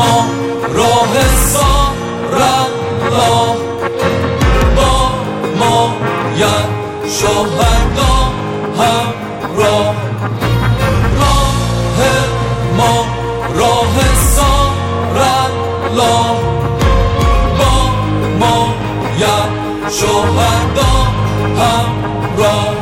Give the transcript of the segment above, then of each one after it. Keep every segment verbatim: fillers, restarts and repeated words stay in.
ما راه سارالله با ما ید شهدا همراه راه ما راه سارالله با ما ید شهدا همراه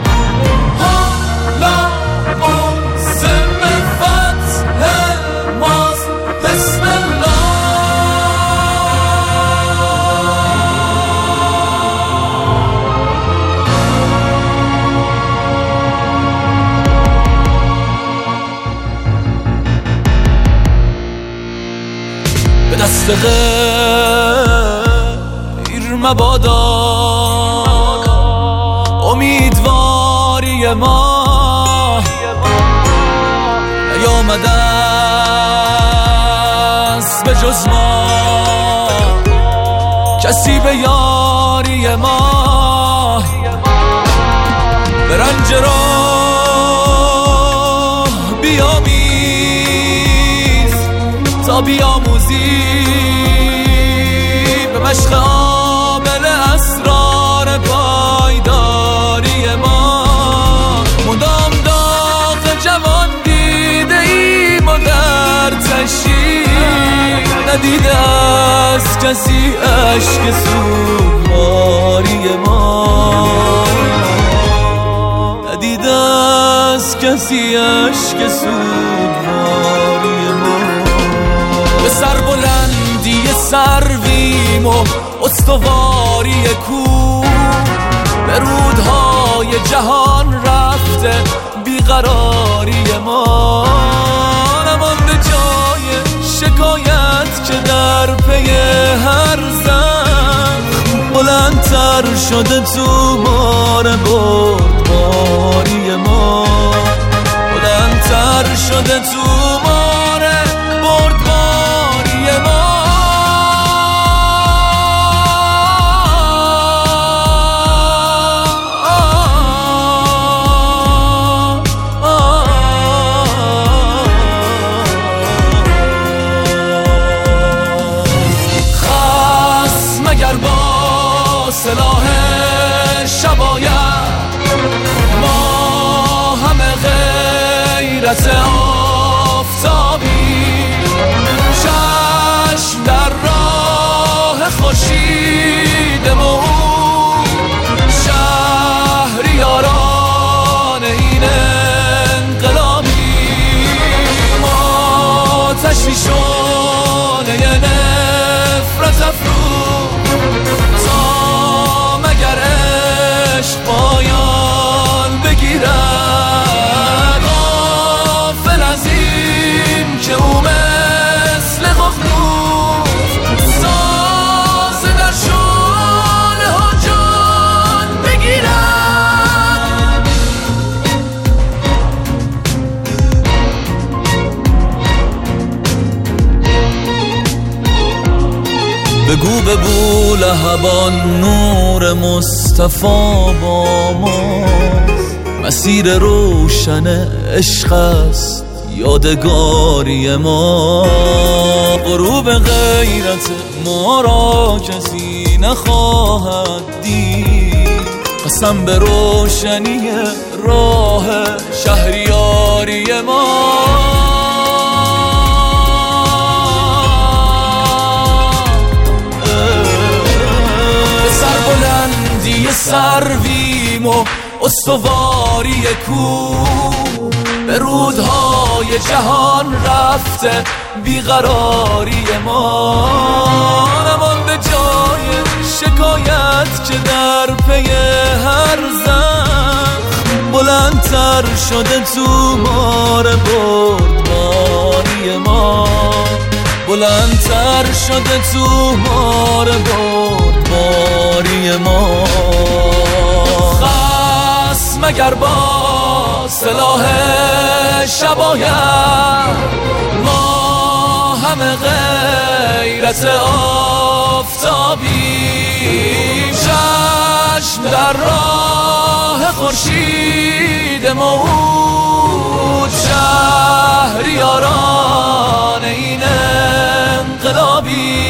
به دست غیر مبادا امیدواری ما نیامده است به جز ما کسی به یاری ما به رنج راه بیامیز تا بیاموزی به مشق عامل اسرار پایداری ما مدام داغ جوان دیده ایم و در تشریح ندیده از کسی عشق سوگواری ما ندیده از کسی عشق سوگواری ما به سر بلندی سرویم و استواری کوه به رودهای جهان رفته بیقراری ما نمانده جای شکایت که در پی هر زخم بلندتر شده تو مار بردباری ما بلندتر شده تو مار بردباری ما سلاح شباید ما همه غیرت آفتابی چشم در راه خورشید موعود شهریاران این انقلابی ما تشویشانه نفرت افروز پایان بگیرد غافل از این که او مثل ققنوس سازه در شعله ها جان بگیرد بگو به بولهبان نور مصطفی با ماست مسیر روشن عشق است یادگاری ما غروب غیرت ما را کسی نخواهد دید قسم به روشنی راه شهریاری ما سرویم و استواری کوه به رودهای جهان رفته بیقراری ما نمانده جای شکایت که در پی هر زخم بلندتر شده تو مار بردباری ما بلندتر شده تو مار بردباری ما خصم اگر با سلاح شباید ما همه غیرت آفتابیم چشم در راه خورشید موعود شهریاران این شادی